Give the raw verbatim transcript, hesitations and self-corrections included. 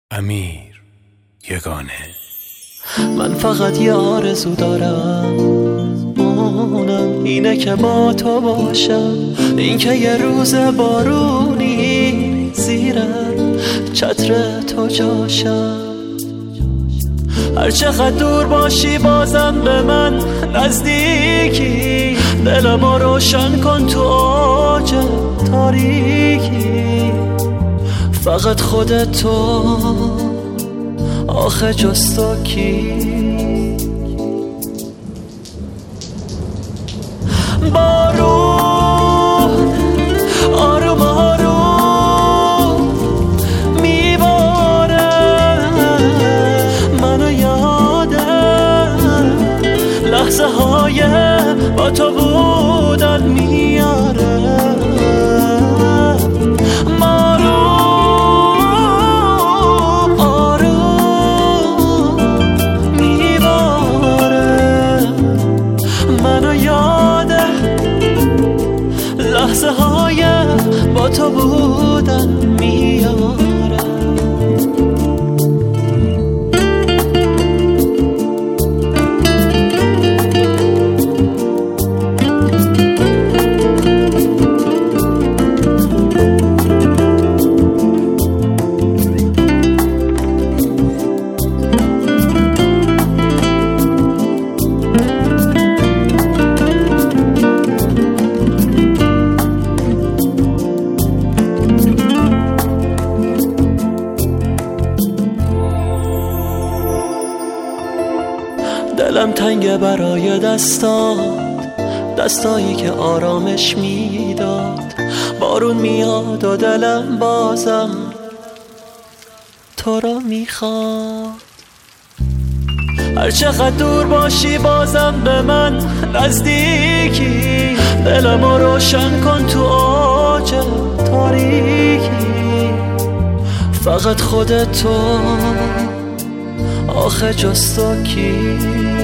امیر یگانه. من فقط یه آرزو دارم، اونم اینه که با تو باشم، این که یه روز بارونی زیر چتر تو جاشم. هر چقدر دور باشی بازم به من نزدیکی، دلمو روشن کن تو اوج تاریکی. فقط خودت تو آخه جز تو کی؟ بارون آروم آروم میباره، منو یادم لحظه های با تو بودن میاره. لحظه های با تو بودن میاره. دلم تنگه برای دستات، دستایی که آرامش میداد. بارون میاد و دلم بازم تو رو میخواد. هر چقدر دور باشی بازم به من نزدیکی، دلمو روشن کن تو اوج تاریکی. فقط خودت تو آخه جز تو کی؟